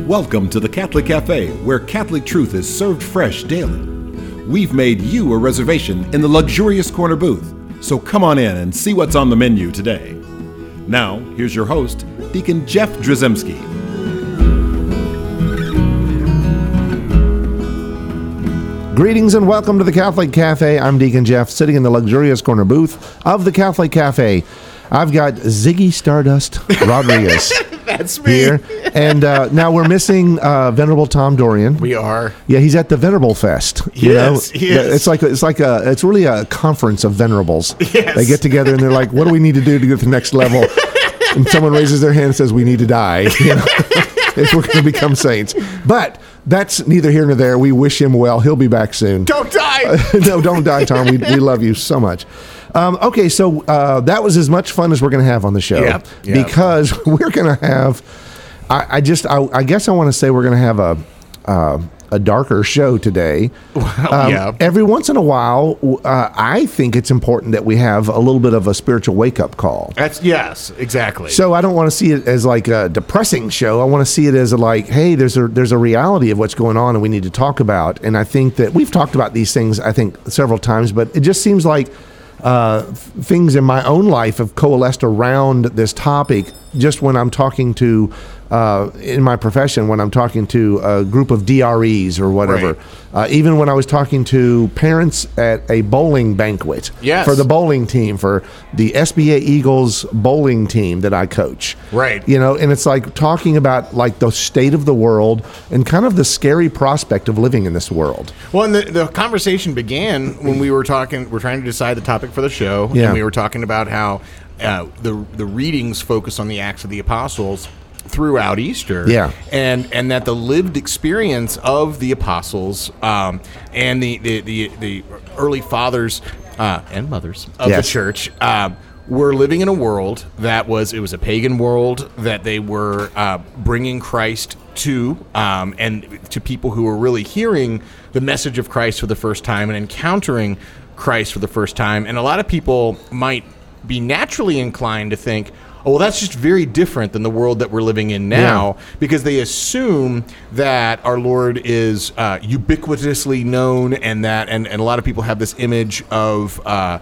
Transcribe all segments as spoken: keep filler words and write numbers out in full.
Welcome to the Catholic Cafe, where Catholic truth is served fresh daily. We've made you a reservation in the luxurious corner booth, so come on in and see what's on the menu today. Now, here's your host, Deacon Jeff Drzymski. Greetings and welcome to the Catholic Cafe. I'm Deacon Jeff, sitting in the luxurious corner booth of the Catholic Cafe. I've got Ziggy Stardust Rodriguez. That's me. Here. And uh, now we're missing uh, Venerable Tom Dorian. We are. Yeah, he's at the Venerable Fest. You Yes, know? he is. It's like it's like a it's really a conference of venerables. Yes. They get together and they're like, "What do we need to do to get to the next level?" And someone raises their hand and says, "We need to die." You know? If we're going to become saints. But that's neither here nor there. We wish him well. He'll be back soon. Don't die. No, don't die, Tom. We, we love you so much. Um, okay, so uh, that was as much fun as we're going to have on the show. Yep, yep. Because we're going to have, I, I just, I, I guess I want to say we're going to have a uh, a darker show today. Well, um, yeah. Every once in a while, uh, I think it's important that we have a little bit of a spiritual wake-up call. That's yes, exactly. So I don't want to see it as like a depressing show. I want to see it as a like, hey, there's a there's a reality of what's going on and we need to talk about. And I think that we've talked about these things, I think, several times, but it just seems like uh, things in my own life have coalesced around this topic just when I'm talking to, uh, in my profession, when I'm talking to a group of D R Es or whatever. Right. Uh, even when I was talking to parents at a bowling banquet Yes. for the bowling team, for the S B A Eagles bowling team that I coach. Right. You know, and it's like talking about like the state of the world and kind of the scary prospect of living in this world. Well, and the, the conversation began when we were talking, we're trying to decide the topic for the show, Yeah. and we were talking about how uh, the the readings focus on the Acts of the Apostles throughout Easter, Yeah. and and that the lived experience of the apostles um, and the, the the the early fathers uh, and mothers of Yes. the church um, were living in a world that was it was a pagan world that they were uh, bringing Christ to um, and to people who were really hearing the message of Christ for the first time and encountering Christ for the first time. And a lot of people might be naturally inclined to think, oh, well, that's just very different than the world that we're living in now, Yeah. because they assume that our Lord is uh, ubiquitously known, and that, and, and a lot of people have this image of, uh,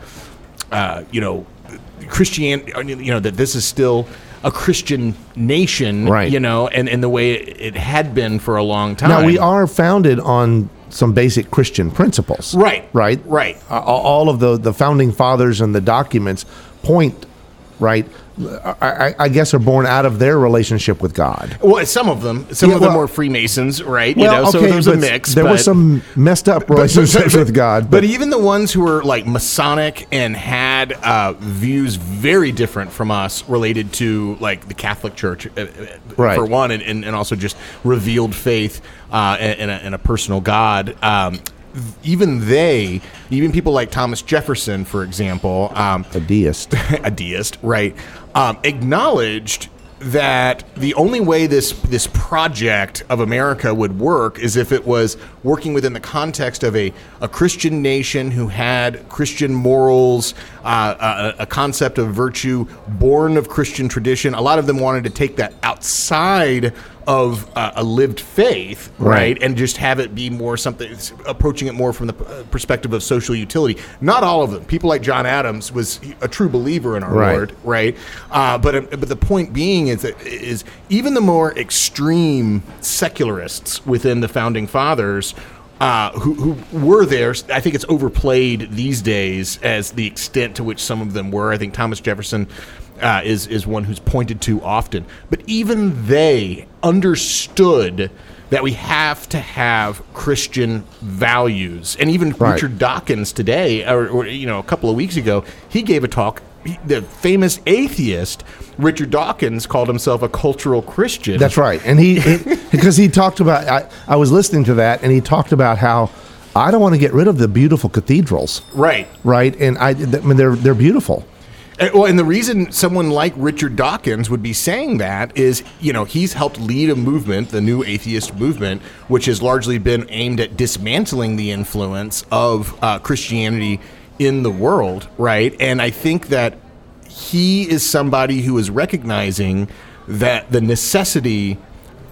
uh, you know, Christianity, you know, that this is still a Christian nation, Right. you know, and, and the way it, it had been for a long time. Now, we are founded on some basic Christian principles. Right. Right? Right. Uh, all of the, the founding fathers and the documents point, right, I, I, I guess are born out of their relationship with God. Well, some of them, some Yeah, of them well- were Freemasons, right? Well, you know, so okay, there was a but mix. There but, were some messed up relationships with God. But, even the ones who were like Masonic and had uh, views very different from us related to like the Catholic Church, uh, Right. for one, and, and, and also just revealed faith uh, in, a, in a personal God. Um, even they, even people like Thomas Jefferson, for example, um, a deist. a deist, right, um, acknowledged that the only way this this project of America would work is if it was working within the context of a, a Christian nation who had Christian morals, uh, a, a concept of virtue born of Christian tradition. A lot of them wanted to take that outside of uh, a lived faith, right, Right. and just have it be more something, approaching it more from the uh, perspective of social utility. Not all of them. People like John Adams was a true believer in our Right. Lord, right? Uh, but uh, but the point being is that is even the more extreme secularists within the founding fathers. Uh, who, who were there? I think it's overplayed these days as the extent to which some of them were. I think Thomas Jefferson uh, is is one who's pointed to often. But even they understood that we have to have Christian values. And even Right. Richard Dawkins today, or, or you know, a couple of weeks ago, he gave a talk. He, the famous atheist Richard Dawkins called himself a cultural Christian. That's right. And he, he because he talked about, I, I was listening to that, and he talked about how I don't want to get rid of the beautiful cathedrals. Right. Right. And I, I mean, they're, they're beautiful. And, well, and the reason someone like Richard Dawkins would be saying that is, you know, he's helped lead a movement, the New Atheist Movement, which has largely been aimed at dismantling the influence of uh, Christianity in the world, right? And I think that he is somebody who is recognizing that the necessity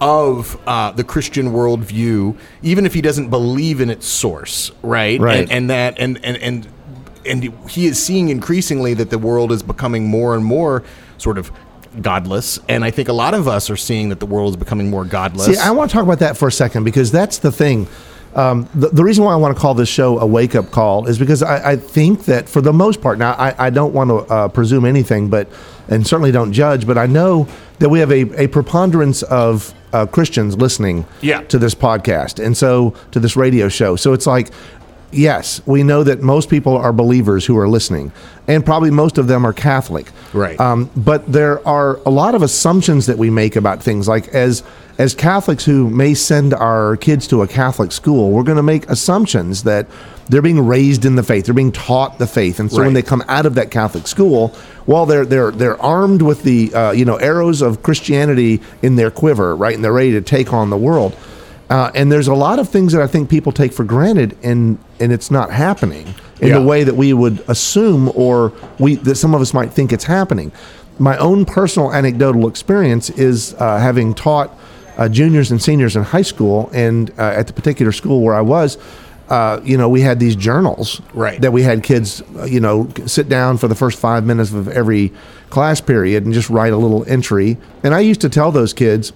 of uh, the Christian worldview, even if he doesn't believe in its source, right? Right. And, and that, and, and, and, and he is seeing increasingly that the world is becoming more and more sort of godless. And I think a lot of us are seeing that the world is becoming more godless. See, I want to talk about that for a second, because that's the thing. Um, the, the reason why I want to call this show a wake-up call is because I, I think that for the most part, now I, I don't want to uh, presume anything, but and certainly don't judge, but I know that we have a, a preponderance of uh, Christians listening yeah. to this podcast, and so to this radio show. So it's like, yes, we know that most people are believers who are listening, and probably most of them are Catholic. Right. Um, but there are a lot of assumptions that we make about things, like as as Catholics who may send our kids to a Catholic school, we're going to make assumptions that they're being raised in the faith, they're being taught the faith, and so right. when they come out of that Catholic school, well, they're they're they're armed with the uh, you know arrows of Christianity in their quiver, right, and they're ready to take on the world. Uh, and there's a lot of things that I think people take for granted, and and it's not happening in yeah. the way that we would assume, or we that some of us might think it's happening. My own personal anecdotal experience is uh, having taught uh, juniors and seniors in high school, and uh, at the particular school where I was, uh, you know, we had these journals right. that we had kids, uh, you know, sit down for the first five minutes of every class period and just write a little entry. And I used to tell those kids,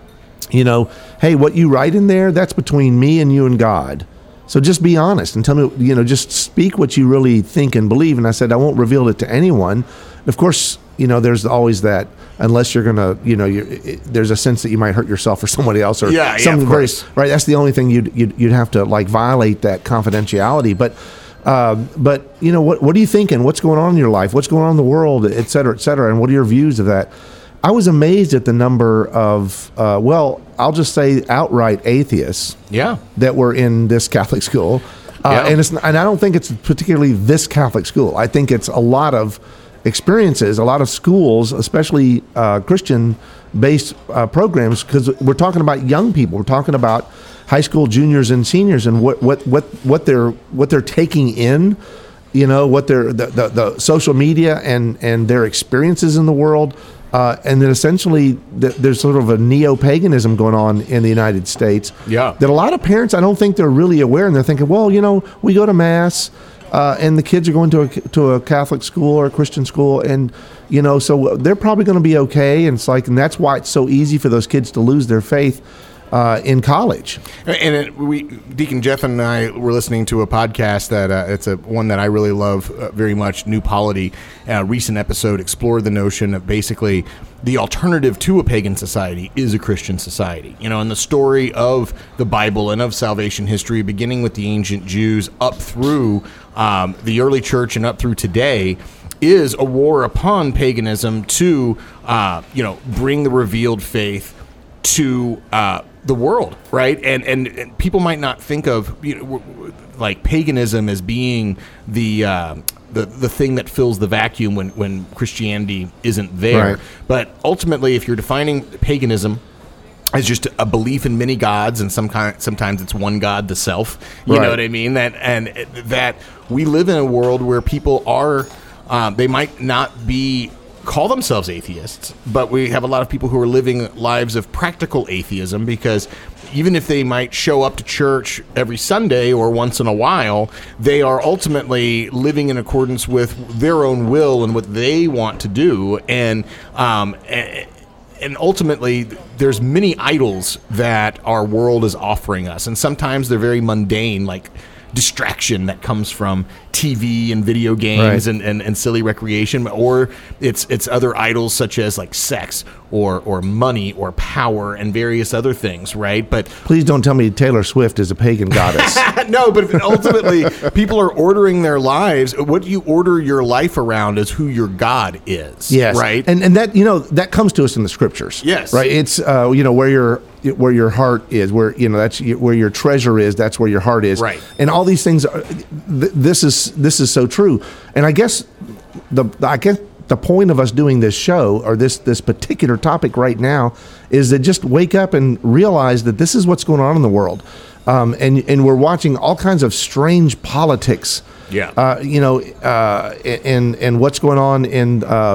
you know, hey, what you write in there, that's between me and you and God. So just be honest and tell me, you know, just speak what you really think and believe. And I said, I won't reveal it to anyone. Of course, you know, there's always that, unless you're going to, you know, you're, it, there's a sense that you might hurt yourself or somebody else, or yeah, something yeah, very, right. That's the only thing you'd, you'd, you'd have to like violate that confidentiality. But, um, but you know, what, what are you thinking? What's going on in your life? What's going on in the world, et cetera, et cetera? And what are your views of that? I was amazed at the number of, uh, well, I'll just say outright atheists yeah. that were in this Catholic school. Uh, yeah. and, it's, and I don't think it's particularly this Catholic school. I think it's a lot of experiences, a lot of schools, especially uh, Christian-based uh, programs, because we're talking about young people. We're talking about high school juniors and seniors, and what, what, what, what, they're, what they're taking in, you know, what they're, the, the, the social media and, and their experiences in the world. Uh, and then essentially th- there's sort of a neo-paganism going on in the United States. Yeah. That a lot of parents, I don't think they're really aware, and they're thinking, well, you know, we go to Mass, uh, and the kids are going to a, to a Catholic school or a Christian school, and, you know, so they're probably going to be okay. And it's like, and that's why it's so easy for those kids to lose their faith Uh, in college. And it, we, Deacon Jeff and I were listening to a podcast that uh, it's a one that I really love uh, very much. New Polity, a recent episode explored the notion of basically the alternative to a pagan society is a Christian society. You know, and the story of the Bible and of salvation history, beginning with the ancient Jews up through um, the early church and up through today, is a war upon paganism to, uh, you know, bring the revealed faith to uh, the world, right? And, and and people might not think of, you know, like paganism as being the uh, the the thing that fills the vacuum when, when Christianity isn't there. Right. But ultimately, if you're defining paganism as just a belief in many gods, and some kind, sometimes it's one god, the self, you right. know what I mean? That and that we live in a world where people are, um, they might not be. Call themselves atheists, but we have a lot of people who are living lives of practical atheism, because even if they might show up to church every Sunday or once in a while, they are ultimately living in accordance with their own will and what they want to do. And um, and ultimately, there's many idols that our world is offering us, and sometimes they're very mundane, like distraction that comes from T V and video games, right. and, and, and silly recreation, or it's it's other idols such as like sex or or money or power and various other things, right? But please don't tell me Taylor Swift is a pagan goddess. No, but ultimately people are ordering their lives. What you order your life around is who your God is. Yes, right. And and that, you know, that comes to us in the scriptures. Yes, right. It's uh, you know, where your where your heart is, where you know that's where your treasure is. That's where your heart is. Right. And all these things are. Th- this is this is so true. And I guess the I guess the point of us doing this show, or this this particular topic right now, is to just wake up and realize that this is what's going on in the world. Um, and and we're watching all kinds of strange politics. Yeah. Uh, you know, uh, and and what's going on in uh,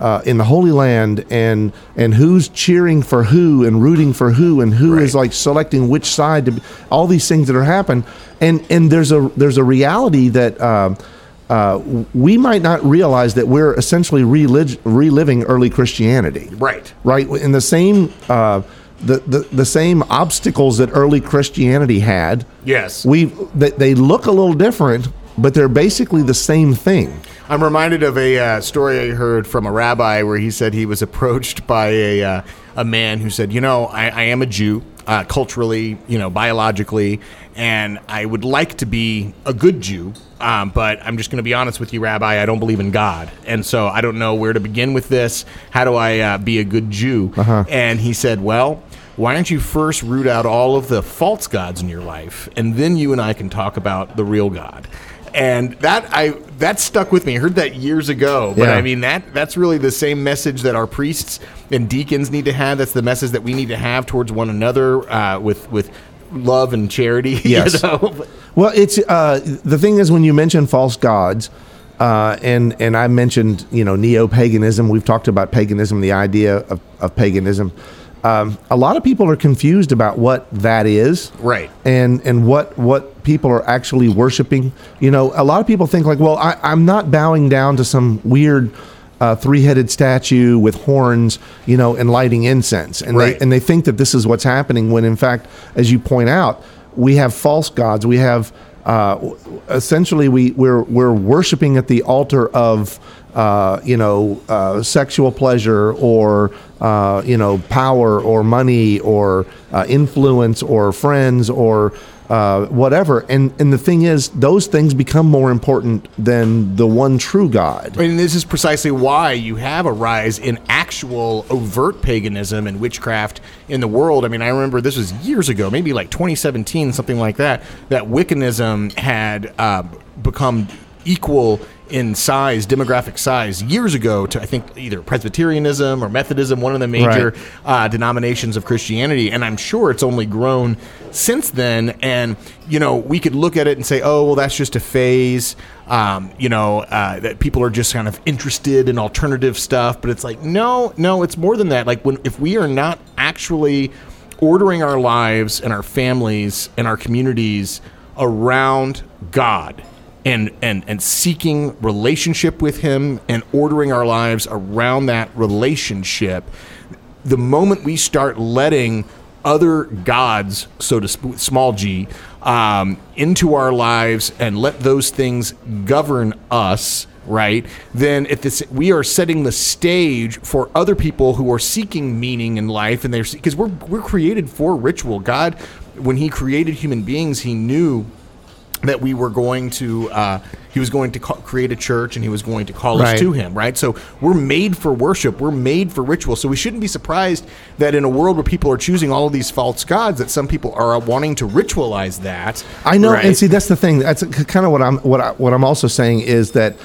uh, in the Holy Land, and and who's cheering for who and rooting for who, and who Right. is like selecting which side to be, all these things that are happening, and and there's a there's a reality that. Um, Uh, we might not realize that we're essentially relig- reliving early Christianity. Right. Right. In the same uh, the, the the same obstacles that early Christianity had. Yes. We they, they look a little different, but they're basically the same thing. I'm reminded of a uh, story I heard from a rabbi where he said he was approached by a uh, a man who said, you know, I, I am a Jew, uh, culturally, you know, biologically, and I would like to be a good Jew, um, but I'm just going to be honest with you, Rabbi, I don't believe in God, and so I don't know where to begin with this. How do I uh, be a good Jew? Uh-huh. And he said, well, why don't you first root out all of the false gods in your life, and then you and I can talk about the real God. And that I that stuck with me. I heard that years ago, but Yeah. I mean that that's really the same message that our priests and deacons need to have. That's the message that we need to have towards one another, uh, with with love and charity. Yes. You know? Well, it's uh, the thing is when you mention false gods, uh, and and I mentioned you know neo-paganism. We've talked about paganism, the idea of, of paganism. Um, a lot of people are confused about what that is, Right. And and what what people are actually worshiping. You know, a lot of people think like, well, I, I'm not bowing down to some weird uh, three-headed statue with horns, you know, and lighting incense, and Right. they and they think that this is what's happening. When in fact, as you point out, we have false gods. We have uh, essentially we we're we're worshiping at the altar of. Uh, you know, uh, sexual pleasure, or uh, you know, power, or money, or uh, influence, or friends, or uh, whatever. And and the thing is, those things become more important than the one true God. And this is precisely why you have a rise in actual overt paganism and witchcraft in the world. I mean, I remember this was years ago, maybe like twenty seventeen, something like that, that Wiccanism had uh, become equal in size, demographic size, years ago to, I think, either Presbyterianism or Methodism, one of the major Right. uh, denominations of Christianity. And I'm sure it's only grown since then. And, you know, we could look at it and say, oh, well, that's just a phase. Um, you know, uh, that people are just kind of interested in alternative stuff. But it's like, no, no, it's more than that. Like, when if we are not actually ordering our lives and our families and our communities around God, and, and and seeking relationship with him and ordering our lives around that relationship, the moment we start letting other gods, so to speak, small g, um, into our lives and let those things govern us, right, then if this, we are setting the stage for other people who are seeking meaning in life, and they're because we're we're created for ritual. God, when he created human beings, he knew that we were going to, uh, he was going to ca- create a church, and he was going to call Right. us to him, right? So we're made for worship. We're made for ritual. So we shouldn't be surprised that in a world where people are choosing all of these false gods, that some people are wanting to ritualize that. I know, right? and see, that's the thing. That's kind of what I'm what I, what I'm also saying is that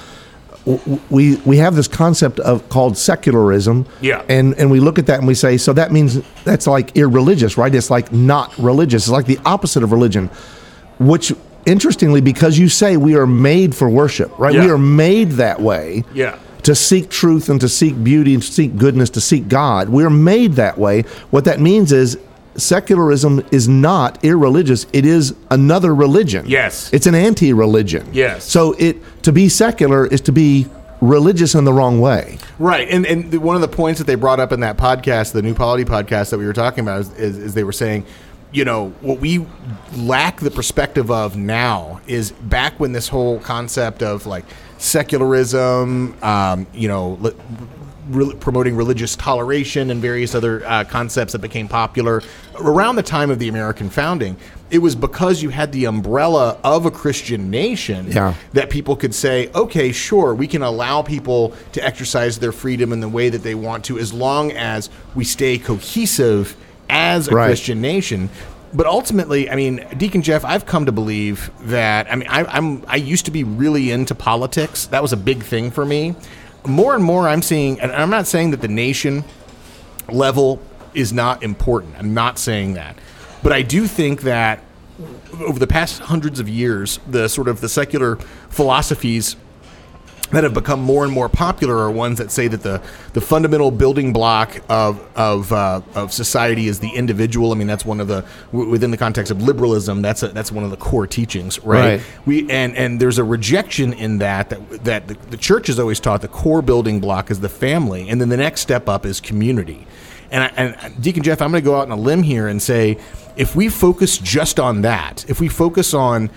w- we we have this concept of called secularism, Yeah. and and we look at that and we say, so that means that's like irreligious, right? It's like not religious. It's like the opposite of religion, which. Interestingly, because you say we are made for worship, right? Yeah. We are made that way. Yeah. To seek truth and to seek beauty and to seek goodness, to seek God. We're made that way. What that means is secularism is not irreligious. It is another religion. Yes. It's an anti-religion. Yes. So it to be secular is to be religious in the wrong way. Right, and and the, one of the points that they brought up in that podcast, the New Polity podcast that we were talking about, is, is, is they were saying, you know, what we lack the perspective of now is back when this whole concept of like secularism, um, you know, li- re- promoting religious toleration and various other uh, concepts that became popular around the time of the American founding. It was because you had the umbrella of a Christian nation Yeah. that people could say, okay, sure, we can allow people to exercise their freedom in the way that they want to, as long as we stay cohesive as a Right. Christian nation. But ultimately, I mean, Deacon Jeff, I've come to believe that, I mean, I, I'm, I used to be really into politics. That was a big thing for me. More and more I'm seeing, and I'm not saying that the nation level is not important. I'm not saying that. But I do think that over the past hundreds of years, the sort of the secular philosophies that have become more and more popular are ones that say that the, the fundamental building block of of uh, of society is the individual. I mean, that's one of the w- within the context of liberalism. That's a, that's one of the core teachings, right? Right. We and and there's a rejection in that that that the, the church has always taught the core building block is the family, and then the next step up is community. And, I, and Deacon Jeff, I'm going to go out on a limb here and say, if we focus just on that, if we focus on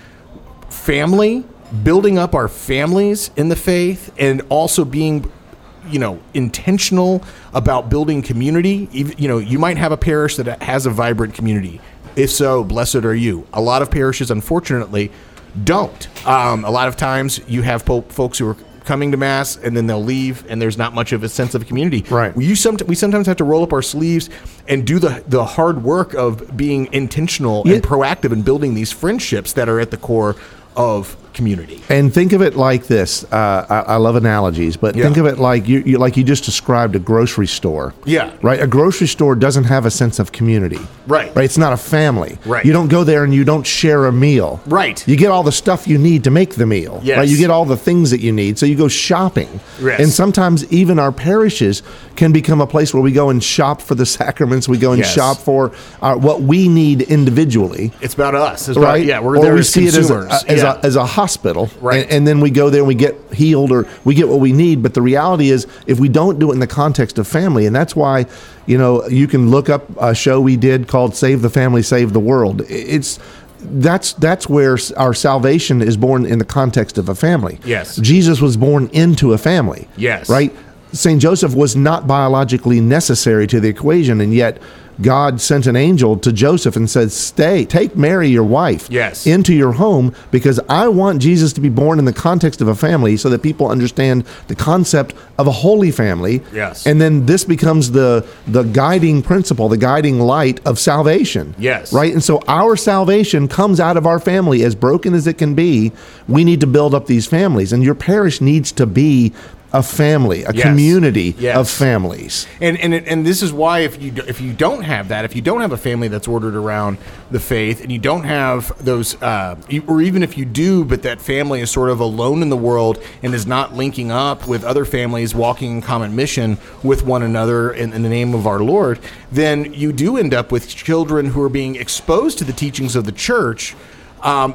family, building up our families in the faith, and also being, you know, intentional about building community. You know, you might have a parish that has a vibrant community. If so, blessed are you. A lot of parishes, unfortunately, don't. Um, a lot of times you have po- folks who are coming to Mass and then they'll leave, and there's not much of a sense of community. Right. We, some, we sometimes have to roll up our sleeves and do the, the hard work of being intentional Yeah. and proactive in building these friendships that are at the core of community. And think of it like this. Uh, I, I love analogies, but Yeah. think of it like you, you like you just described a grocery store. Yeah. Right. A grocery store doesn't have a sense of community. Right. Right. It's not a family. Right. You don't go there and you don't share a meal. Right. You get all the stuff you need to make the meal. Yes. Right. You get all the things that you need. So you go shopping. Yes. And sometimes even our parishes can become a place where we go and shop for the sacraments. We go and Yes. shop for uh, what we need individually. It's about us. It's about, Right? yeah, we're or there we as see it as a, consumers. as, Yeah. a, as a hospital. Right. And, and then we go there and we get healed or we get what we need. But the reality is, if we don't do it in the context of family, and that's why, you know, you can look up a show we did called Save the Family, Save the World. It's that's that's where our salvation is born in the context of a family. Yes. Jesus was born into a family. Yes. Right? Saint Joseph was not biologically necessary to the equation, and yet God sent an angel to Joseph and said, stay, take Mary, your wife, Yes. into your home, because I want Jesus to be born in the context of a family so that people understand the concept of a holy family. Yes. And then this becomes the the guiding principle, the guiding light of salvation. Yes. Right? And so our salvation comes out of our family. As broken as it can be, we need to build up these families. And your parish needs to be a family, a Yes. community Yes. of families. And and it- and this is why if you do- if you don't have that, if you don't have a family that's ordered around the faith, and you don't have those, uh, e- or even if you do, but that family is sort of alone in the world and is not linking up with other families walking in common mission with one another in, in the name of our Lord, then you do end up with children who are being exposed to the teachings of the church. Um,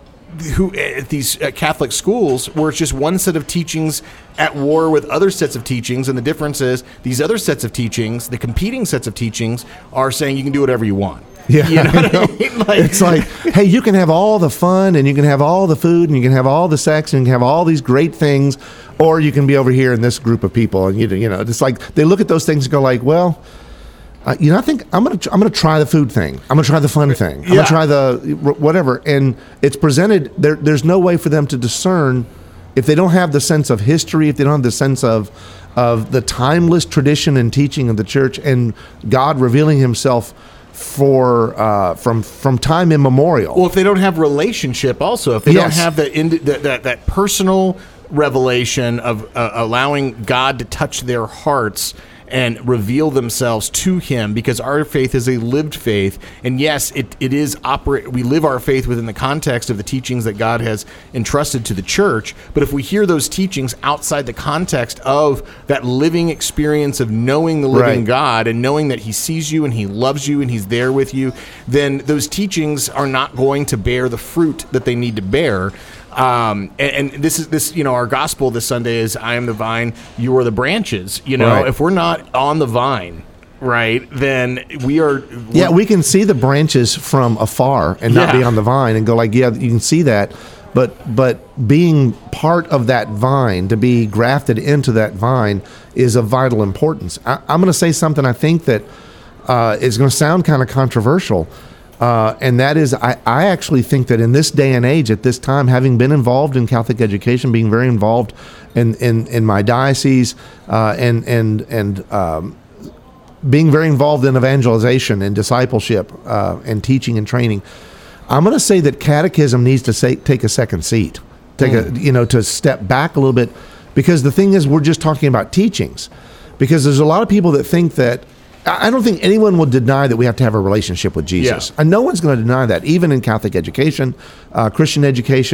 who at these uh, Catholic schools where it's just one set of teachings at war with other sets of teachings, and the difference is these other sets of teachings, the competing sets of teachings, are saying you can do whatever you want. Yeah, You know I what know. I mean? Like- It's like, hey, you can have all the fun, and you can have all the food, and you can have all the sex, and you can have all these great things, or you can be over here in this group of people, and you you know, it's like they look at those things and go like, well, uh, you know, I think I'm gonna I'm gonna try the food thing. I'm gonna try the fun thing. I'm Yeah. gonna try the whatever, and it's presented. There, there's no way for them to discern if they don't have the sense of history, if they don't have the sense of of the timeless tradition and teaching of the church, and God revealing Himself for uh, from from time immemorial. Well, if they don't have relationship, also if they don't Yes. have that, indi- that that that personal revelation of uh, allowing God to touch their hearts and reveal themselves to Him, because our faith is a lived faith, and yes, it it is operate. We live our faith within the context of the teachings that God has entrusted to the church. But if we hear those teachings outside the context of that living experience of knowing the living Right. God and knowing that He sees you and He loves you and He's there with you, then those teachings are not going to bear the fruit that they need to bear. Um, and, and this is this, you know, our gospel this Sunday is, I am the vine, you are the branches. You know, Right. if we're not on the vine, right, then we are. Yeah, we can see the branches from afar and not Yeah. be on the vine and go like, yeah, you can see that. But but being part of that vine, to be grafted into that vine, is of vital importance. I, I'm going to say something I think that uh, is going to sound kind of controversial. Uh, and that is, I, I actually think that in this day and age, at this time, having been involved in Catholic education, being very involved in, in, in my diocese, uh, and and and um, being very involved in evangelization and discipleship uh, and teaching and training, I'm going to say that catechism needs to say, take a second seat, take Mm. a you know to step back a little bit, because the thing is, we're just talking about teachings, because there's a lot of people that think that. I don't think anyone will deny that we have to have a relationship with Jesus. Yeah. And no one's going to deny that, even in Catholic education, uh, Christian education,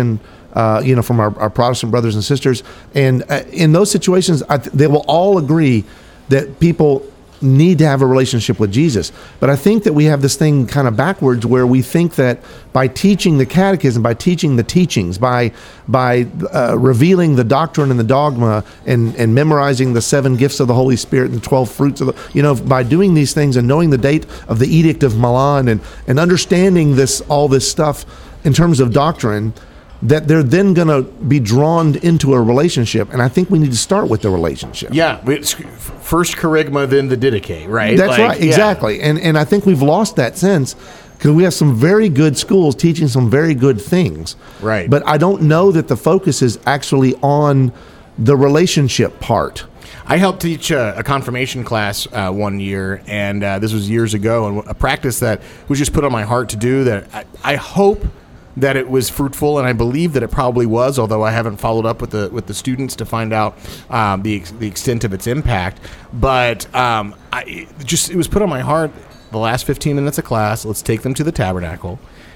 uh, you know, from our, our Protestant brothers and sisters. And uh, in those situations, I th- they will all agree that people need to have a relationship with Jesus. But I think that we have this thing kind of backwards where we think that by teaching the catechism, by teaching the teachings, by by uh, revealing the doctrine and the dogma and, and memorizing the seven gifts of the Holy Spirit and the twelve fruits of the, you know, by doing these things and knowing the date of the Edict of Milan and, and understanding this, all this stuff in terms of doctrine, that they're then going to be drawn into a relationship. And I think we need to start with the relationship. Yeah. It's first kerygma, then the didache, right? That's like, right. Exactly. Yeah. And and I think we've lost that sense because we have some very good schools teaching some very good things. Right. But I don't know that the focus is actually on the relationship part. I helped teach a, a confirmation class uh, one year, and uh, this was years ago, and a practice that was just put on my heart to do that I, I hope that it was fruitful, and I believe that it probably was, although I haven't followed up with the with the students to find out um, the the extent of its impact. But um, I it just it was put on my heart the last fifteen minutes of class. Let's take them to the tabernacle.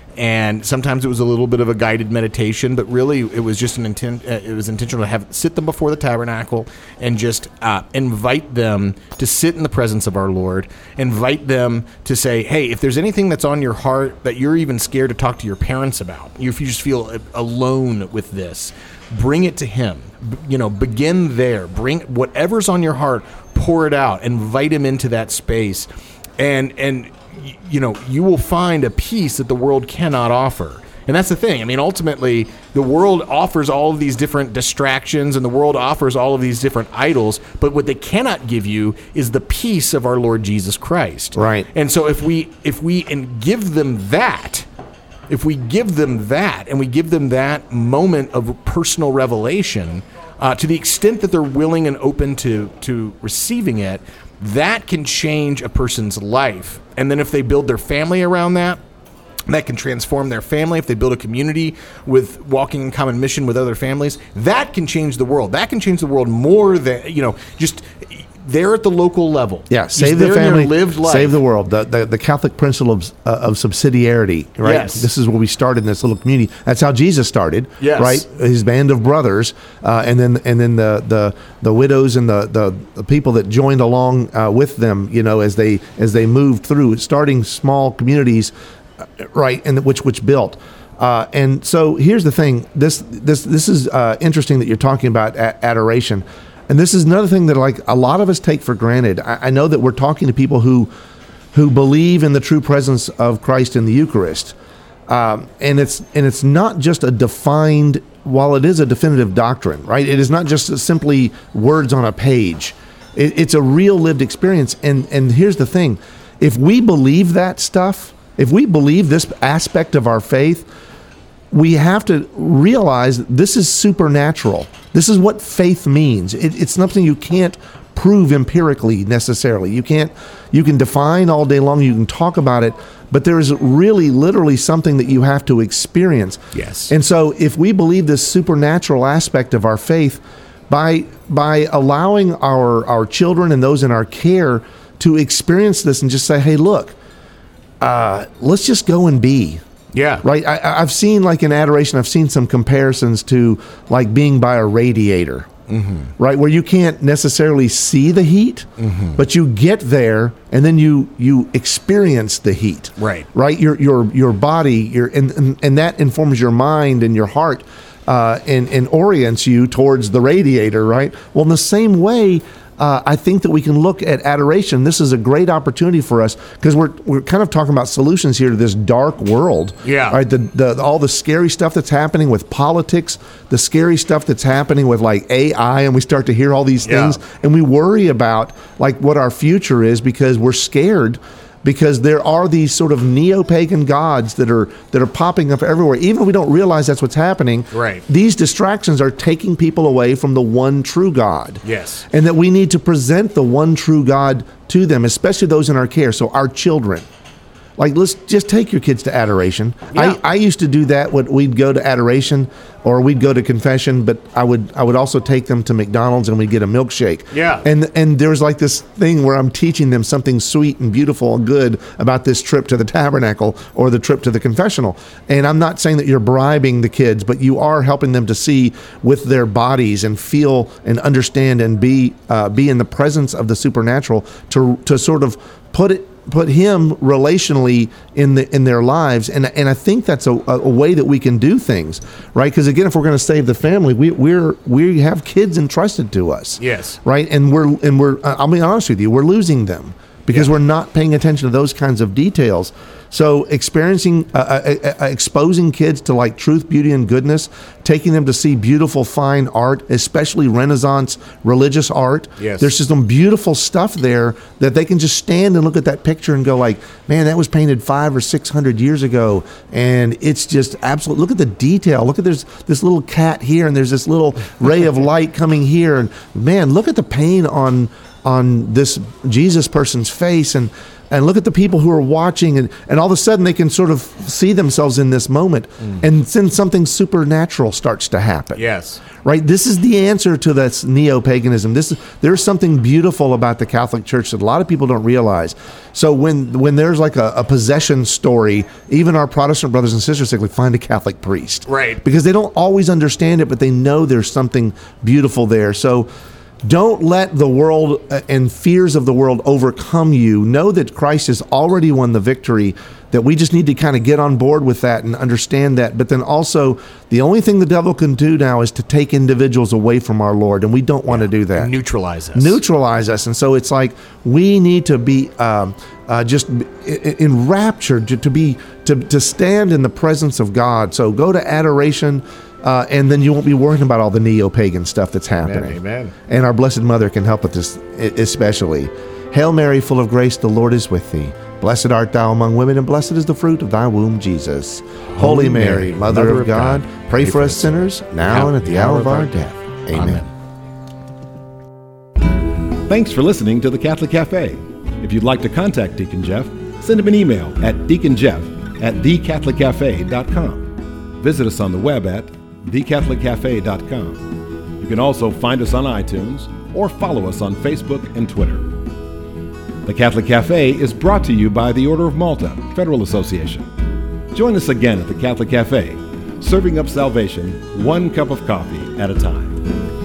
And sometimes it was a little bit of a guided meditation, but really it was just an intent. Uh, it was intentional to have sit them before the tabernacle and just uh, invite them to sit in the presence of our Lord. Invite them to say, "Hey, if there's anything that's on your heart that you're even scared to talk to your parents about, if you just feel alone with this, bring it to Him. B- you know, begin there. Bring whatever's on your heart, pour it out. Invite Him into that space, and and." you know, you will find a peace that the world cannot offer. And that's the thing. I mean, ultimately, the world offers all of these different distractions and the world offers all of these different idols, but what they cannot give you is the peace of our Lord Jesus Christ. Right. And so if we if we and give them that, if we give them that and we give them that moment of personal revelation, uh, to the extent that they're willing and open to to receiving it, that can change a person's life. And then if they build their family around that, that can transform their family. If they build a community with walking in common mission with other families, that can change the world. That can change the world more than, you know, just there at the local level. Yeah, save the family, lived life. Save the world. The, the the Catholic principle of uh, of subsidiarity, right? Yes. This is where we started in this little community. That's how Jesus started, yes. right? His band of brothers, uh, and then and then the, the, the widows and the, the, the people that joined along uh, with them, you know, as they as they moved through, starting small communities, uh, right? And which which built. Uh, and so here's the thing. This this this is uh, interesting that you're talking about a- adoration. And this is another thing that, like, a lot of us take for granted. I, I know that we're talking to people who who believe in the true presence of Christ in the Eucharist, um, and it's and it's not just a defined. While it is a definitive doctrine, right? It is not just simply words on a page. It, it's a real lived experience. And and here's the thing: if we believe that stuff, if we believe this aspect of our faith, we have to realize this is supernatural. This is what faith means. It, it's something you can't prove empirically necessarily. You can't, you can define all day long, you can talk about it, but there is really literally something that you have to experience. Yes. And so if we believe this supernatural aspect of our faith, by by allowing our, our children and those in our care to experience this and just say, hey, look, uh, let's just go and be. Yeah. Right. I, I've seen, like, in adoration, I've seen some comparisons to like being by a radiator, mm-hmm. right, where you can't necessarily see the heat, mm-hmm. but you get there and then you you experience the heat. Right. Right. Your your your body, your and and, and that informs your mind and your heart, uh, and and orients you towards the radiator. Right. Well, in the same way, Uh, I think that we can look at adoration. This is a great opportunity for us because we're we're kind of talking about solutions here to this dark world. Yeah. Right. The, the all the scary stuff that's happening with politics, the scary stuff that's happening with like A I, and we start to hear all these things, yeah. and we worry about like what our future is because we're scared. Because there are these sort of neo-pagan gods that are that are popping up everywhere. Even if we don't realize that's what's happening, right. These distractions are taking people away from the one true God. Yes. And that we need to present the one true God to them, especially those in our care. So our children, Like, let's just take your kids to adoration. Yeah. I, I used to do that when we'd go to adoration or we'd go to confession, but I would I would also take them to McDonald's and we'd get a milkshake. Yeah. And and there was like this thing where I'm teaching them something sweet and beautiful and good about this trip to the tabernacle or the trip to the confessional. And I'm not saying that you're bribing the kids, but you are helping them to see with their bodies and feel and understand and be uh, be in the presence of the supernatural to to sort of put it put him relationally in the in their lives, and and I think that's a, a way that we can do things, right? Because again, if we're going to save the family, we we're we have kids entrusted to us, yes, right, and we're and we're I'll be honest with you, we're losing them because yeah. we're not paying attention to those kinds of details. So experiencing, uh, uh, uh, exposing kids to like truth, beauty, and goodness, taking them to see beautiful, fine art, especially Renaissance religious art. Yes. There's just some beautiful stuff there that they can just stand and look at that picture and go like, man, that was painted five or six hundred years ago, and it's just absolute. Look at the detail. Look at there's this little cat here, and there's this little ray of light coming here, and man, look at the pain on on this Jesus person's face, and. And look at the people who are watching, and, and all of a sudden they can sort of see themselves in this moment. Mm. And then something supernatural starts to happen. Yes. Right? This is the answer to this neo-paganism. This, there's something beautiful about the Catholic Church that a lot of people don't realize. So when when there's like a, a possession story, even our Protestant brothers and sisters say, like, find a Catholic priest. Right. Because they don't always understand it, but they know there's something beautiful there. So don't let the world and fears of the world overcome you. Know that Christ has already won the victory, that we just need to kind of get on board with that and understand that. But then also, the only thing the devil can do now is to take individuals away from our Lord, and we don't want to do that. Neutralize us. Neutralize us. And so it's like we need to be um, uh, just enraptured, to, to be to, to stand in the presence of God. So go to adoration. Uh, and then you won't be worrying about all the neo-pagan stuff that's happening. Amen, amen. And our Blessed Mother can help with this especially. Hail Mary, full of grace, the Lord is with thee. Blessed art thou among women, and blessed is the fruit of thy womb, Jesus. Holy, Holy Mary, Mary, Mother, Mother of God, God, pray for us sinners, now and at the hour of our death. Amen. Amen. Thanks for listening to the Catholic Cafe. If you'd like to contact Deacon Jeff, send him an email at deaconjeff at the catholic cafe dot com. Visit us on the web at the catholic cafe dot com. You can also find us on iTunes or follow us on Facebook and Twitter. The Catholic Cafe is brought to you by the Order of Malta Federal Association. Join us again at the Catholic Cafe, serving up salvation one cup of coffee at a time.